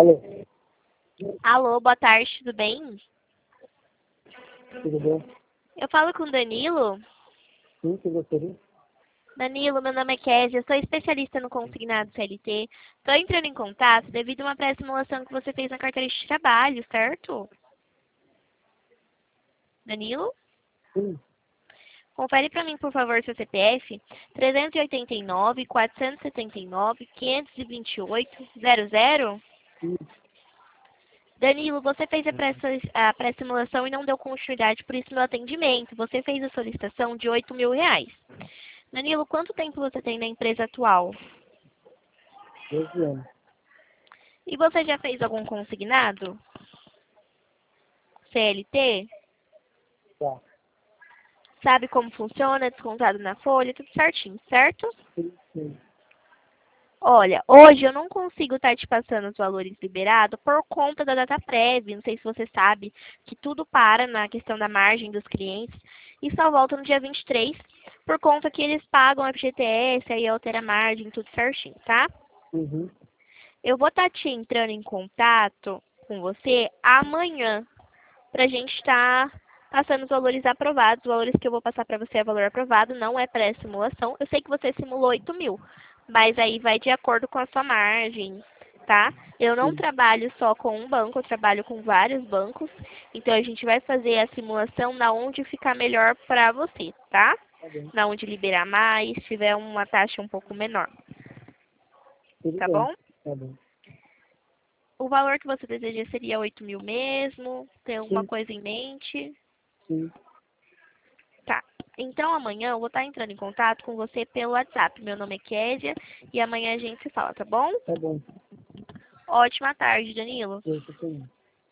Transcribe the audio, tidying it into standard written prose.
Alô, Alô, boa tarde, tudo bem? tudo bem? Eu falo com o Danilo. Sim, que gostaria? Danilo, meu nome é Kézia, eu sou especialista no consignado CLT. Estou entrando em contato devido a uma pré-simulação que você fez na carteira de trabalho, certo? Danilo? Sim, Confere para mim, por favor, seu CPF. 389, 479, 528, 00. sim, Danilo, você fez a pré-simulação e não deu continuidade, por isso meu atendimento. Você fez a solicitação de R$ 8.000. Danilo, quanto tempo você tem na empresa atual? 12 anos. E você já fez algum consignado? CLT? Tá. Sabe como funciona? Descontado na folha, tudo certinho, certo? Sim, sim. Olha, hoje eu não consigo estar te passando os valores liberados por conta da data prévia. Não sei se você sabe que tudo para na questão da margem dos clientes e só volta no dia 23 por conta que eles pagam FGTS, aí altera a margem, tudo certinho, tá? Uhum. Eu vou estar te entrando em contato com você amanhã pra gente estar passando os valores aprovados. Os valores que eu vou passar para você é valor aprovado, não é pré-simulação. Eu sei que você simulou 8.000, mas aí vai de acordo com a sua margem, tá? Eu não Sim, trabalho só com um banco, eu trabalho com vários bancos. Então a gente vai fazer a simulação na onde ficar melhor para você, tá? tá bem. Na onde liberar mais, tiver uma taxa um pouco menor, Tudo tá bem. bom? Tá bem. O valor que você deseja seria 8.000 mesmo? Tem alguma Sim, coisa em mente? sim. Tá. Então amanhã eu vou estar entrando em contato com você pelo WhatsApp. Meu nome é Kézia e amanhã a gente se fala, tá bom? Tá bom. Ótima tarde, Danilo. Eu também.